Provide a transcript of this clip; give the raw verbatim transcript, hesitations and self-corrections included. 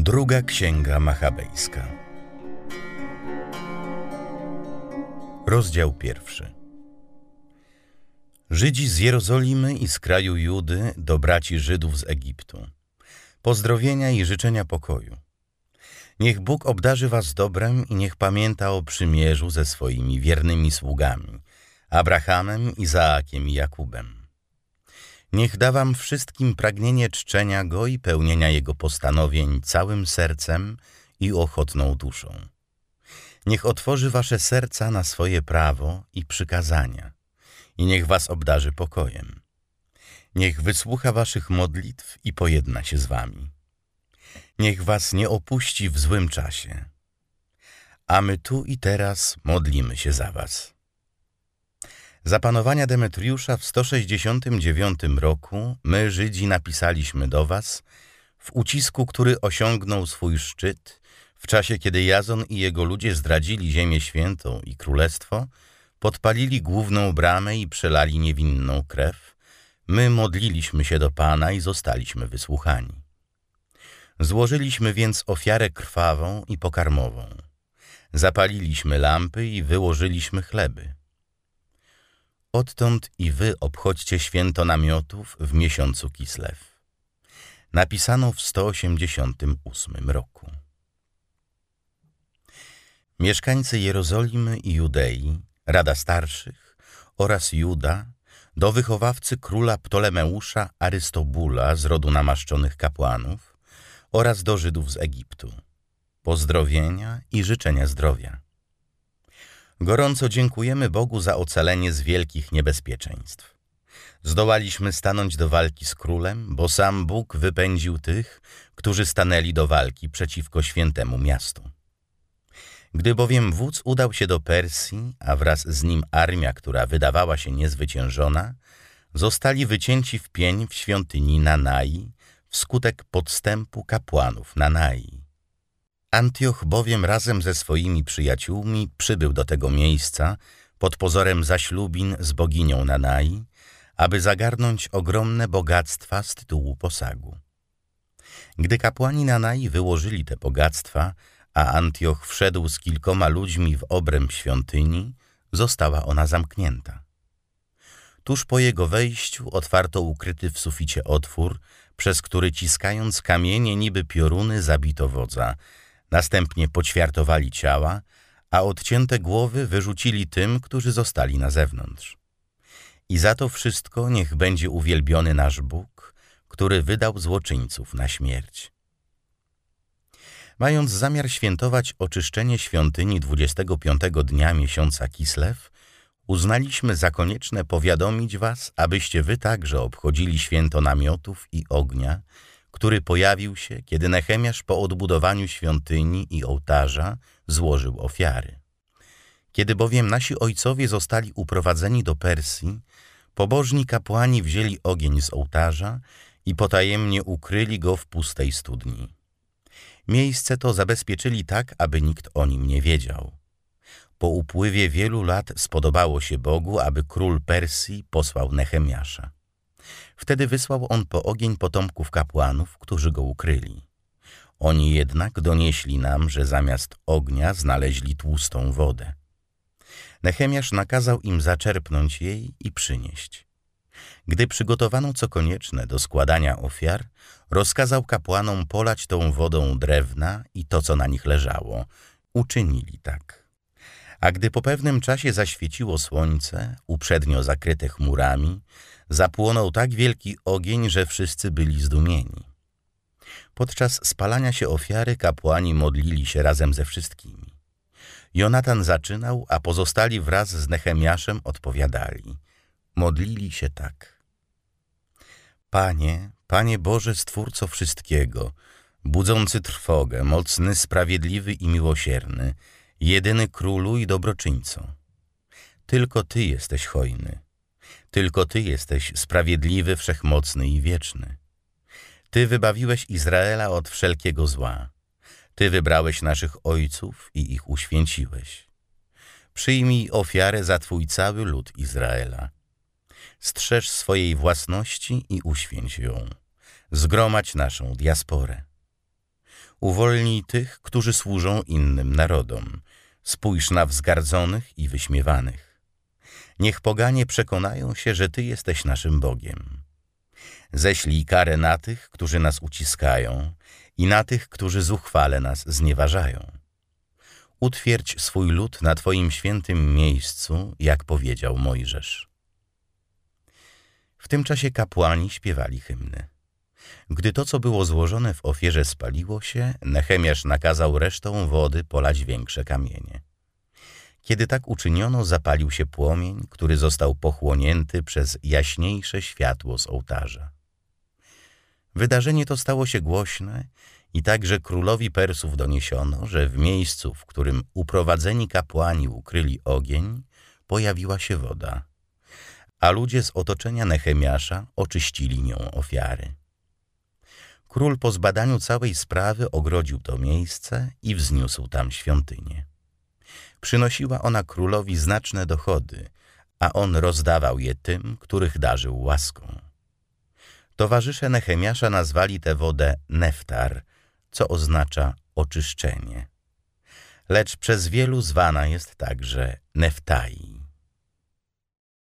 Druga Księga Machabejska. Rozdział pierwszy. Żydzi z Jerozolimy i z kraju Judy do braci Żydów z Egiptu. Pozdrowienia i życzenia pokoju. Niech Bóg obdarzy was dobrem i niech pamięta o przymierzu ze swoimi wiernymi sługami, Abrahamem, Izaakiem i Jakubem. Niech da wam wszystkim pragnienie czczenia Go i pełnienia Jego postanowień całym sercem i ochotną duszą. Niech otworzy wasze serca na swoje prawo i przykazania i niech was obdarzy pokojem. Niech wysłucha waszych modlitw i pojedna się z wami. Niech was nie opuści w złym czasie. A my tu i teraz modlimy się za was. Za panowania Demetriusza w sto sześćdziesiątym dziewiątym roku my, Żydzi, napisaliśmy do was w ucisku, który osiągnął swój szczyt w czasie, kiedy Jazon i jego ludzie zdradzili Ziemię Świętą i Królestwo, podpalili główną bramę i przelali niewinną krew. My modliliśmy się do Pana i zostaliśmy wysłuchani. Złożyliśmy więc ofiarę krwawą i pokarmową. Zapaliliśmy lampy i wyłożyliśmy chleby. Odtąd i wy obchodźcie święto namiotów w miesiącu Kislew. Napisano w sto osiemdziesiątym ósmym roku. Mieszkańcy Jerozolimy i Judei, Rada Starszych oraz Juda, do wychowawcy króla Ptolemeusza Arystobula z rodu namaszczonych kapłanów oraz do Żydów z Egiptu. Pozdrowienia i życzenia zdrowia. Gorąco dziękujemy Bogu za ocalenie z wielkich niebezpieczeństw. Zdołaliśmy stanąć do walki z królem, bo sam Bóg wypędził tych, którzy stanęli do walki przeciwko świętemu miastu. Gdy bowiem wódz udał się do Persji, a wraz z nim armia, która wydawała się niezwyciężona, zostali wycięci w pień w świątyni Nanai wskutek podstępu kapłanów Nanai. Antioch bowiem razem ze swoimi przyjaciółmi przybył do tego miejsca pod pozorem zaślubin z boginią Nanai, aby zagarnąć ogromne bogactwa z tytułu posagu. Gdy kapłani Nanai wyłożyli te bogactwa, a Antioch wszedł z kilkoma ludźmi w obręb świątyni, została ona zamknięta. Tuż po jego wejściu otwarto ukryty w suficie otwór, przez który ciskając kamienie niby pioruny zabito wodza. Następnie poćwiartowali ciała, a odcięte głowy wyrzucili tym, którzy zostali na zewnątrz. I za to wszystko niech będzie uwielbiony nasz Bóg, który wydał złoczyńców na śmierć. Mając zamiar świętować oczyszczenie świątyni dwudziestego piątego dnia miesiąca Kislew, uznaliśmy za konieczne powiadomić was, abyście wy także obchodzili święto namiotów i ognia, który pojawił się, kiedy Nehemiasz po odbudowaniu świątyni i ołtarza złożył ofiary. Kiedy bowiem nasi ojcowie zostali uprowadzeni do Persji, pobożni kapłani wzięli ogień z ołtarza i potajemnie ukryli go w pustej studni. Miejsce to zabezpieczyli tak, aby nikt o nim nie wiedział. Po upływie wielu lat spodobało się Bogu, aby król Persji posłał Nehemiasza. Wtedy wysłał on po ogień potomków kapłanów, którzy go ukryli. Oni jednak donieśli nam, że zamiast ognia znaleźli tłustą wodę. Nehemiasz nakazał im zaczerpnąć jej i przynieść. Gdy przygotowano co konieczne do składania ofiar, rozkazał kapłanom polać tą wodą drewna i to, co na nich leżało. Uczynili tak. A gdy po pewnym czasie zaświeciło słońce, uprzednio zakryte chmurami, zapłonął tak wielki ogień, że wszyscy byli zdumieni. Podczas spalania się ofiary kapłani modlili się razem ze wszystkimi. Jonatan zaczynał, a pozostali wraz z Nehemiaszem odpowiadali. Modlili się tak. Panie, Panie Boże, Stwórco wszystkiego, budzący trwogę, mocny, sprawiedliwy i miłosierny, jedyny Królu i dobroczyńco. Tylko Ty jesteś hojny. Tylko Ty jesteś sprawiedliwy, wszechmocny i wieczny. Ty wybawiłeś Izraela od wszelkiego zła. Ty wybrałeś naszych ojców i ich uświęciłeś. Przyjmij ofiarę za Twój cały lud Izraela. Strzeż swojej własności i uświęć ją. Zgromadź naszą diasporę. Uwolnij tych, którzy służą innym narodom. Spójrz na wzgardzonych i wyśmiewanych. Niech poganie przekonają się, że Ty jesteś naszym Bogiem. Ześlij karę na tych, którzy nas uciskają i na tych, którzy zuchwale nas znieważają. Utwierdź swój lud na Twoim świętym miejscu, jak powiedział Mojżesz. W tym czasie kapłani śpiewali hymny. Gdy to, co było złożone w ofierze, spaliło się, Nehemiasz nakazał resztą wody polać większe kamienie. Kiedy tak uczyniono, zapalił się płomień, który został pochłonięty przez jaśniejsze światło z ołtarza. Wydarzenie to stało się głośne i także królowi Persów doniesiono, że w miejscu, w którym uprowadzeni kapłani ukryli ogień, pojawiła się woda, a ludzie z otoczenia Nehemiasza oczyścili nią ofiary. Król po zbadaniu całej sprawy ogrodził to miejsce i wzniósł tam świątynię. Przynosiła ona królowi znaczne dochody, a on rozdawał je tym, których darzył łaską. Towarzysze Nehemiasza nazwali tę wodę Neftar, co oznacza oczyszczenie. Lecz przez wielu zwana jest także Neftai.